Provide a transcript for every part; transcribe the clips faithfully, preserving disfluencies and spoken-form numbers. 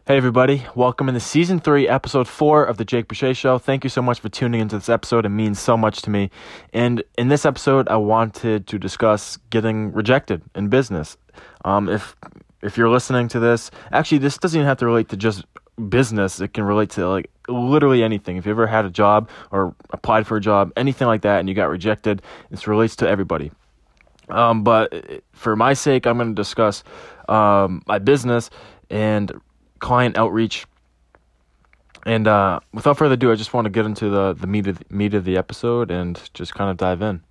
Hey everybody, welcome into season three, episode four of the Jake Boucher Show. Thank you so much for tuning into this episode. It means so much to me. And in this episode, I wanted to discuss getting rejected in business. Um, if if you're listening to this, actually, this doesn't even have to relate to just business. It can relate to like literally anything. If you ever had a job or applied for a job, anything like that, and you got rejected, this relates to everybody. Um, but for my sake, I'm going to discuss um, my business and client outreach. And uh, without further ado, I just want to get into the, the meat of the, meat of the episode and just kind of dive in.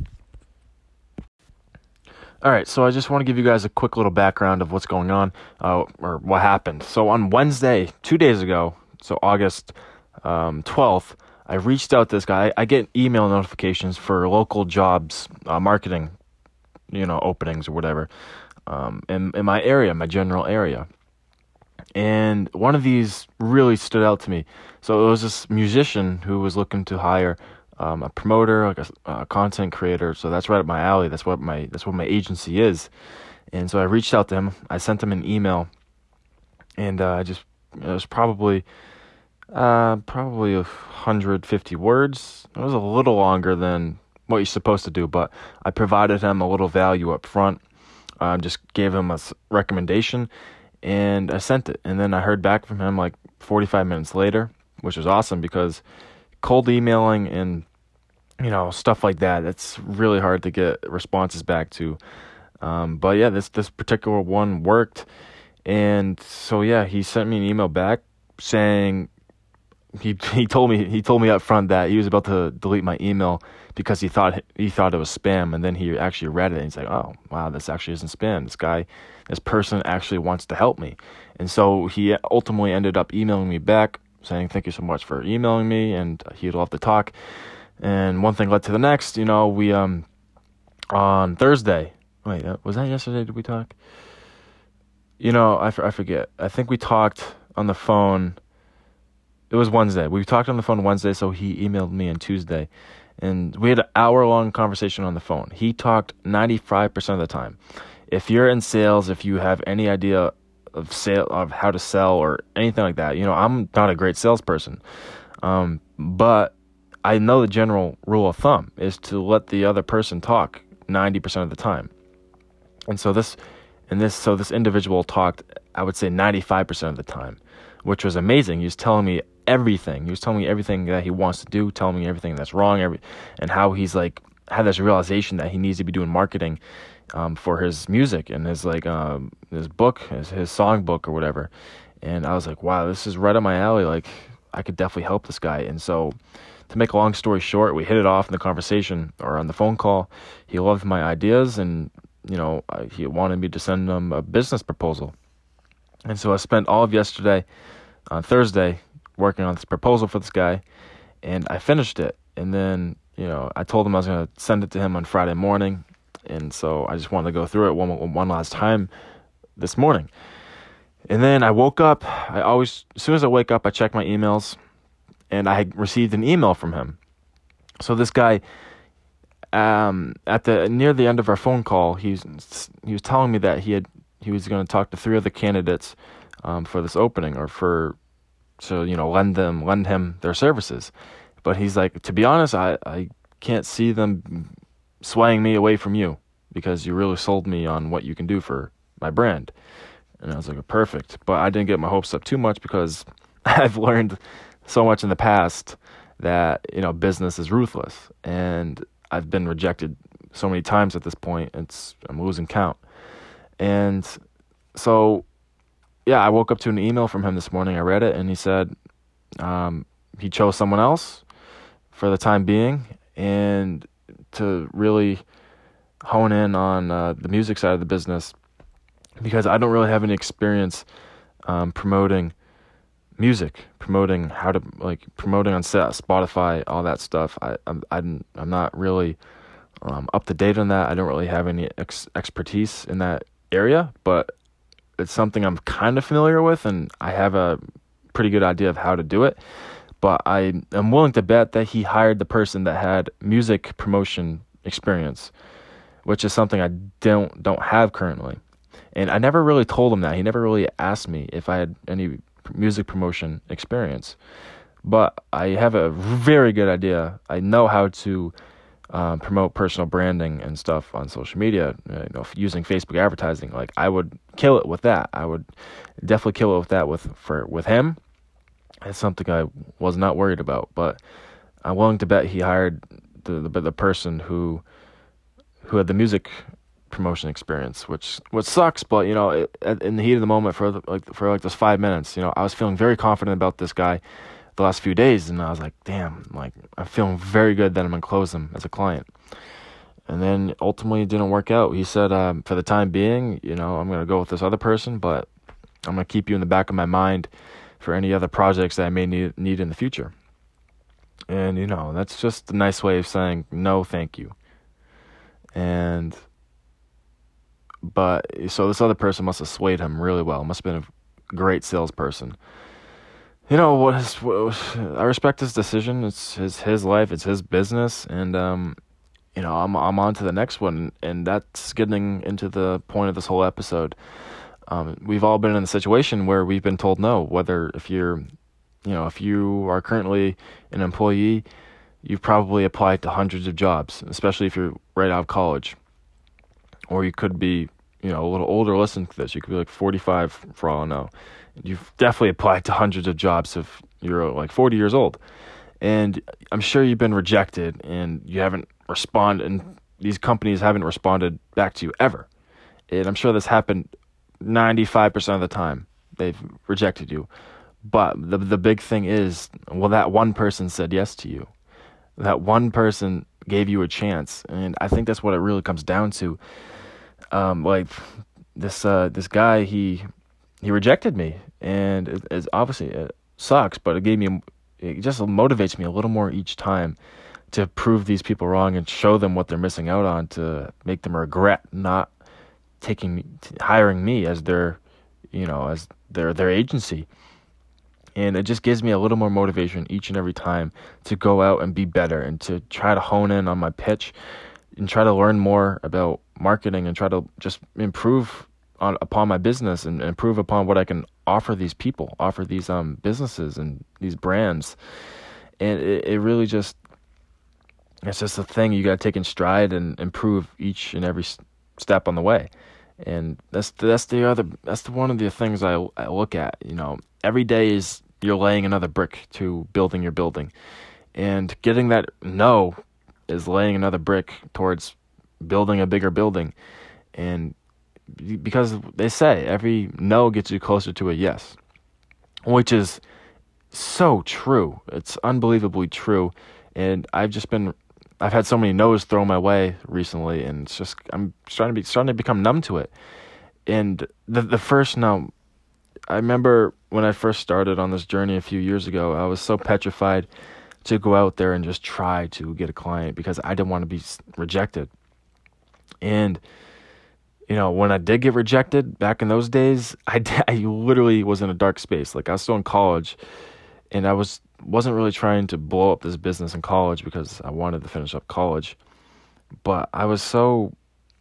All right, so I just want to give you guys a quick little background of what's going on, uh, or what happened. So on Wednesday, two days ago, so August um, twelfth, I reached out to this guy. I get email notifications for local jobs, uh, marketing, you know, openings or whatever, um, in, in my area, my general area. And one of these really stood out to me. So it was this musician who was looking to hire um, a promoter, like a, a content creator. So that's right up my alley. That's what my that's what my agency is. And so I reached out to him. I sent him an email, and uh, I just it was probably uh, probably one hundred fifty words. It was a little longer than what you're supposed to do, but I provided him a little value up front. I uh, just gave him a recommendation. And I sent it, and then I heard back from him like forty-five minutes later, which was awesome because cold emailing and, you know, stuff like that, it's really hard to get responses back to. Um, but yeah, this, this particular one worked. And so, yeah, he sent me an email back saying, he, he told me, he told me up front that he was about to delete my email because he thought, he thought it was spam. And then he actually read it and he's like, oh, wow, this actually isn't spam. This guy, this person actually wants to help me. And so he ultimately ended up emailing me back saying, thank you so much for emailing me. And he'd love to talk. And one thing led to the next. You know, we, um, on Thursday, wait, was that yesterday? Did we talk? You know, I, I forget. I think we talked on the phone. It was Wednesday. We talked on the phone Wednesday, so he emailed me on Tuesday. And we had an hour-long conversation on the phone. He talked ninety-five percent of the time. If you're in sales, if you have any idea of sale, of how to sell or anything like that, you know, I'm not a great salesperson. Um, but I know the general rule of thumb is to let the other person talk ninety percent of the time. And so this, and this, so this individual talked, I would say ninety-five percent of the time, which was amazing. He was telling me everything. He was telling me everything that he wants to do, telling me everything that's wrong, every, and how he's like had this realization that he needs to be doing marketing um, for his music and his like um, his book, his his song book or whatever. And I was like, wow, this is right up my alley. Like I could definitely help this guy. And so, to make a long story short, we hit it off in the conversation or on the phone call. He loved my ideas, and you know, I, he wanted me to send him a business proposal. And so I spent all of yesterday, on Thursday, working on this proposal for this guy, and I finished it. And then, you know, I told him I was going to send it to him on Friday morning, and so I just wanted to go through it one one last time this morning. And then I woke up. I always, as soon as I wake up, I check my emails, and I had received an email from him. So this guy, um, at the near the end of our phone call, he's he was telling me that he had he was going to talk to three other candidates um, for this opening, or for so you know lend them lend him their services. But he's like, to be honest, I, I can't see them swaying me away from you because you really sold me on what you can do for my brand. And I was like, perfect. But I didn't get my hopes up too much because I've learned so much in the past that, you know, business is ruthless. And I've been rejected so many times at this point. It's I'm losing count. And so, yeah, I woke up to an email from him this morning. I read it, and he said um, he chose someone else for the time being, and to really hone in on uh, the music side of the business, because I don't really have any experience um, promoting music, promoting how to like promoting on Spotify, all that stuff. I I'm I'm, I'm not really um, up to date on that. I don't really have any ex- expertise in that area, but it's something I'm kind of familiar with, and I have a pretty good idea of how to do it. But I am willing to bet that he hired the person that had music promotion experience, which is something I don't don't have currently. And I never really told him that. He never really asked me if I had any music promotion experience. But I have a very good idea. I know how to um, promote personal branding and stuff on social media, uh, you know, using Facebook advertising. Like, I would kill it with that. I would definitely kill it with that with for with him. It's something I was not worried about, but I'm willing to bet he hired the the, the person who who had the music promotion experience, which which sucks. But you know, it, in the heat of the moment, for the, like for like those five minutes, you know, I was feeling very confident about this guy the last few days, and I was like, damn, like I'm feeling very good that I'm gonna close him as a client. And then ultimately it didn't work out. He said, um, for the time being, you know, I'm gonna go with this other person, but I'm gonna keep you in the back of my mind for any other projects that I may need need in the future. And you know, that's just a nice way of saying no, thank you. And but so this other person must have swayed him really well. Must have been a great salesperson. You know what? His, what I respect his decision. It's his his life. It's his business, and um, you know, I'm I'm on to the next one, and that's getting into the point of this whole episode. Um, we've all been in a situation where we've been told no. Whether if you're, you know, if you are currently an employee, you've probably applied to hundreds of jobs, especially if you're right out of college, or you could be, you know, a little older. Listen to this. You could be like forty-five for all I know. You've definitely applied to hundreds of jobs if you're like forty years old. And I'm sure you've been rejected and you haven't responded, and these companies haven't responded back to you ever. And I'm sure this happened ninety-five percent of the time. They've rejected you. But the the big thing is, well, that one person said yes to you. That one person gave you a chance. And I think that's what it really comes down to. Um, like this uh, this guy, he he rejected me, and it, it's obviously it sucks, but it gave me it just motivates me a little more each time to prove these people wrong and show them what they're missing out on, to make them regret not taking me, hiring me as their, you know, as their their agency. And it just gives me a little more motivation each and every time to go out and be better and to try to hone in on my pitch and try to learn more about marketing and try to just improve on upon my business and improve upon what I can offer these people, offer these um businesses and these brands. And it, it really just, it's just a thing you got to take in stride and improve each and every step on the way. And that's that's the other that's the, one of the things I I look at. You know, every day is you're laying another brick to building your building, and getting that no is laying another brick towards building a bigger building. And because they say every no gets you closer to a yes, which is so true. It's unbelievably true. And I've just been, I've had so many no's thrown my way recently, and it's just, I'm starting to be, starting to become numb to it. And the the first no, I remember when I first started on this journey a few years ago, I was so petrified to go out there and just try to get a client because I didn't want to be rejected. And you know, when I did get rejected back in those days, I, I literally was in a dark space. Like, I was still in college, and I was, wasn't really trying to blow up this business in college because I wanted to finish up college. But I was so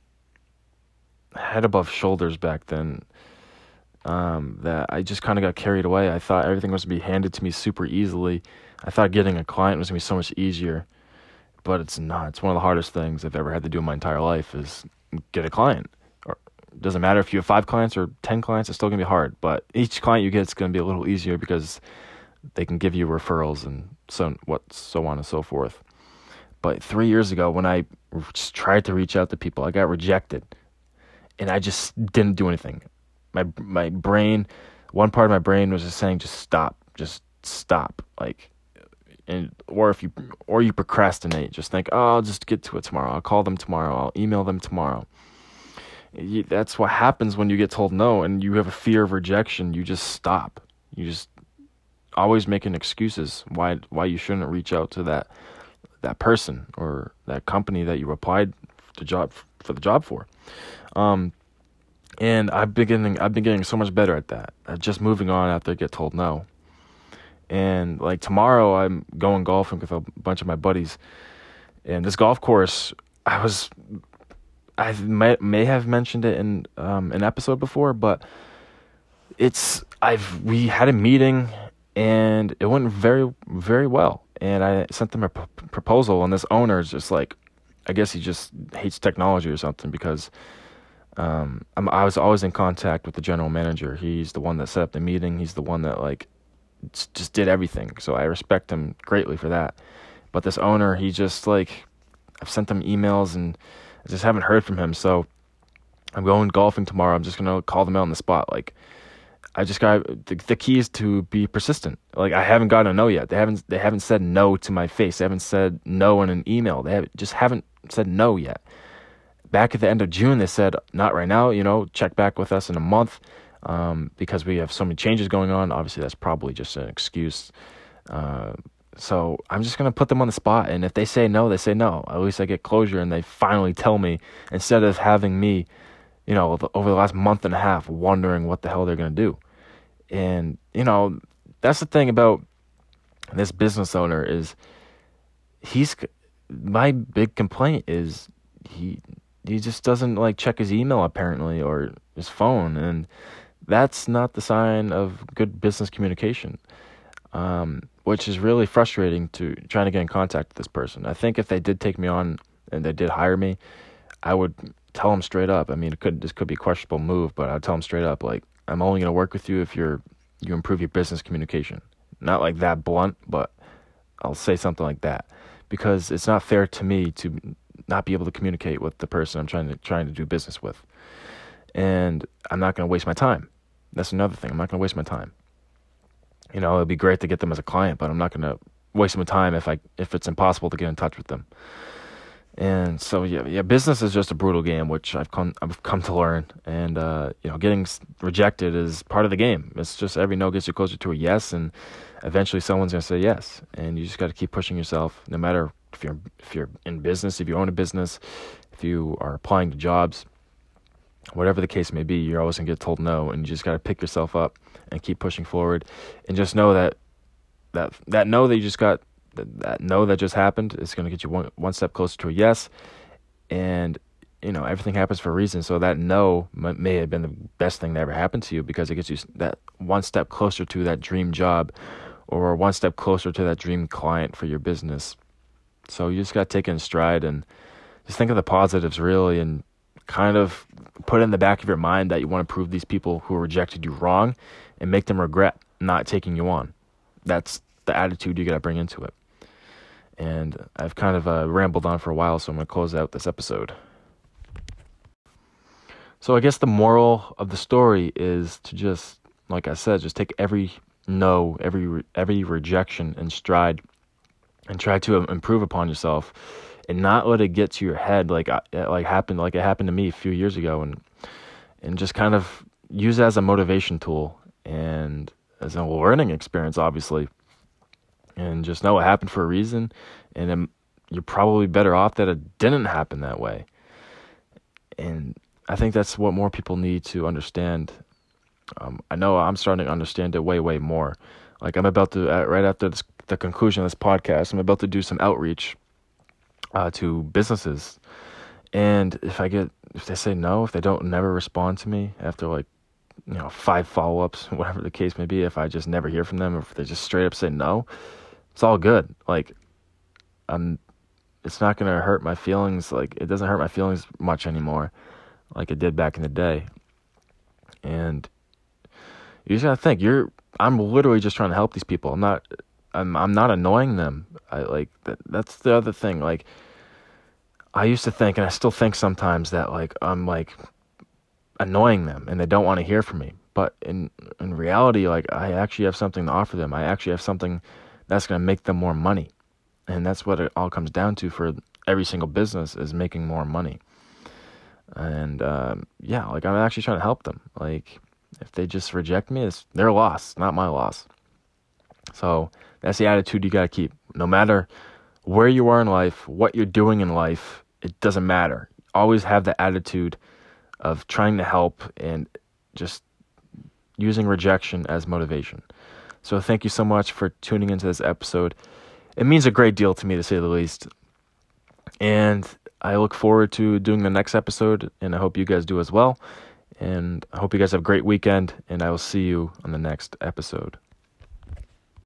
head above shoulders back then um, that I just kind of got carried away. I thought everything was to be handed to me super easily. I thought getting a client was going to be so much easier. But it's not. It's one of the hardest things I've ever had to do in my entire life is get a client. It doesn't matter if you have five clients or ten clients, it's still going to be hard. But each client you get is going to be a little easier because they can give you referrals and so what, so on and so forth. But three years ago, when I just tried to reach out to people, I got rejected, and I just didn't do anything. My my brain, one part of my brain was just saying, just stop, just stop. Like, and or if you or you procrastinate, just think, oh, I'll just get to it tomorrow. I'll call them tomorrow. I'll email them tomorrow. You, that's what happens when you get told no and you have a fear of rejection. You just stop. You just always making excuses why why you shouldn't reach out to that that person or that company that you applied to job for the job for. Um, and I've been getting I've been getting so much better at that. At just moving on after I get told no. And like tomorrow, I'm going golfing with a bunch of my buddies, and this golf course, I was. I may may have mentioned it in um, an episode before, but it's I've we had a meeting and it went very very well. And I sent them a p- proposal, and this owner is just like, I guess he just hates technology or something because um, I'm, I was always in contact with the general manager. He's the one that set up the meeting. He's the one that like just did everything. So I respect him greatly for that. But this owner, he just like, I've sent him emails and I just haven't heard from him. So I'm going golfing tomorrow. I'm just gonna call them out on the spot. Like, I just got the, the key is to be persistent. Like, I haven't gotten a no yet. They haven't they haven't said no to my face. They haven't said no in an email. They have, just haven't said no yet. Back at the end of June, they said not right now. You know, check back with us in a month um, because we have so many changes going on. Obviously, that's probably just an excuse. Uh, so I'm just gonna put them on the spot, and if they say no, they say no. At least I get closure, and they finally tell me instead of having me, you know, over the last month and a half wondering what the hell they're gonna do. And you know, that's the thing about this business owner is he's my big complaint is he he just doesn't like check his email apparently or his phone, and that's not the sign of good business communication. Um, which is really frustrating to trying to get in contact with this person. I think if they did take me on and they did hire me, I would tell them straight up. I mean, it could this could be a questionable move, but I'd tell them straight up, like, I'm only going to work with you if you're you improve your business communication. Not like that blunt, but I'll say something like that because it's not fair to me to not be able to communicate with the person I'm trying to trying to do business with, and I'm not going to waste my time. That's another thing. I'm not going to waste my time. You know, it'd be great to get them as a client, but I'm not going to waste my time if I if it's impossible to get in touch with them. And so yeah, yeah, business is just a brutal game, which I've come I've come to learn. And uh, you know, getting rejected is part of the game. It's just every no gets you closer to a yes, and eventually someone's going to say yes. And you just got to keep pushing yourself, no matter if you're if you're in business, if you own a business, if you are applying to jobs, whatever the case may be. You're always going to get told no, and you just got to pick yourself up and keep pushing forward, and just know that that that no that you just got, that, that no that just happened is going to get you one one step closer to a yes. And you know, everything happens for a reason. So that no m- may have been the best thing that ever happened to you because it gets you that one step closer to that dream job, or one step closer to that dream client for your business. So you just got to take it in stride and just think of the positives, really, and kind of put in the back of your mind that you want to prove these people who rejected you wrong and make them regret not taking you on. That's the attitude you got to bring into it. And I've kind of uh, rambled on for a while, so I'm going to close out this episode. So I guess the moral of the story is to just, like I said, just take every no, every re- every rejection in stride and try to improve upon yourself and not let it get to your head like like happened like it happened to me a few years ago, and and just kind of use it as a motivation tool and as a learning experience, obviously. And just know it happened for a reason, and it, you're probably better off that it didn't happen that way. And I think that's what more people need to understand. Um, I know I'm starting to understand it way, way more. Like I'm about to, uh, right after this, the conclusion of this podcast, I'm about to do some outreach uh, to businesses. And if I get, if they say no, if they don't never respond to me after like, you know, five follow-ups, whatever the case may be, if I just never hear from them, or if they just straight up say no, it's all good. Like, I'm, it's not going to hurt my feelings. Like, it doesn't hurt my feelings much anymore like it did back in the day. And you just got to think, you're, I'm literally just trying to help these people. I'm not, I'm, I'm not annoying them. I like, that, that's the other thing. Like, I used to think, and I still think sometimes, that like, I'm like annoying them and they don't want to hear from me. But in, in reality, like, I actually have something to offer them. I actually have something that's going to make them more money. And that's what it all comes down to for every single business, is making more money. And, um, yeah, like, I'm actually trying to help them. Like, if they just reject me, it's their loss, not my loss. So that's the attitude you got to keep. No matter where you are in life, what you're doing in life, it doesn't matter. Always have the attitude of trying to help and just using rejection as motivation. So thank you so much for tuning into this episode. It means a great deal to me, to say the least. And I look forward to doing the next episode, and I hope you guys do as well. And I hope you guys have a great weekend, and I will see you on the next episode.